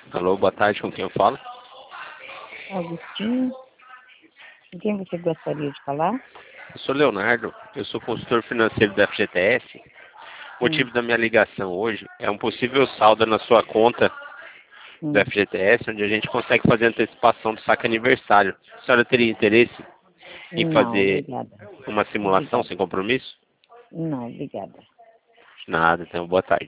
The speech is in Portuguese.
Alô, boa tarde, com quem eu falo? Agostinho, com quem você gostaria de falar? Eu sou Leonardo, eu sou consultor financeiro da FGTS. O motivo da minha ligação hoje é um possível saldo na sua conta da FGTS, onde a gente consegue fazer antecipação do saque aniversário. A senhora teria interesse em Não, fazer obrigada. uma simulação Obrigada. sem compromisso? Não, obrigada. Nada, então boa tarde.